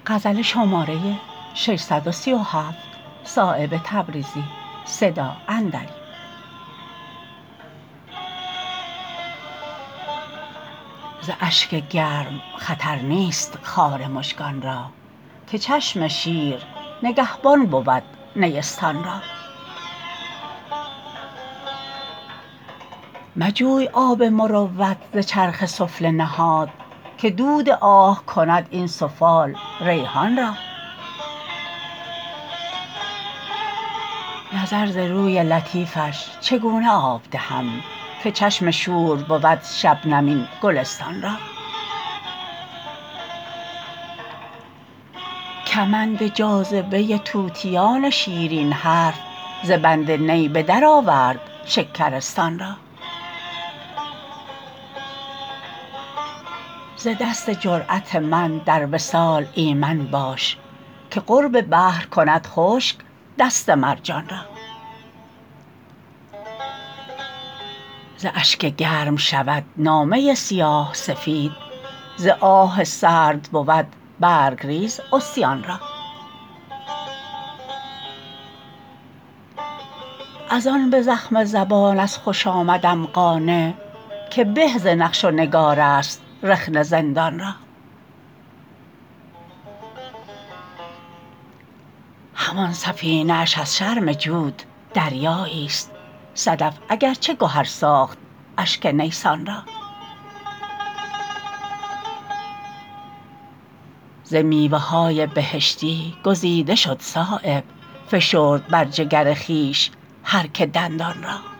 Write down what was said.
ز اشک گرم خطر نیست خار مژگان را که چشم شیر نگهبان بود نیستان را مجوی آب مروت ز چرخ سفله نهاد که دود آه کند این سفال ریحان را نظر ز روی لطیفش چگونه آب دهم که چشم شور بود شبنم گلستان را کمند جاذبه طوطیان شیرین حرف ز بند نی به در آورد شکرستان را ز دست جرأت من در وصال ایمن باش که قرب بحر کند خشک دست مرجان را ز اشک گرم شود نامه سیاه سفید ز آه سرد بود برگریز عصیان را ازان به زخم زبان از خوش آمدم قانع که به ز نقش و نگارست رخنه زندان را همان سفینه اش از شرم جود دریایی است صدف اگر چه گهر ساخت اشک نیسان را ز میوه های بهشتی گزیده شد صایب فشرد بر جگر خویش هر که دندان را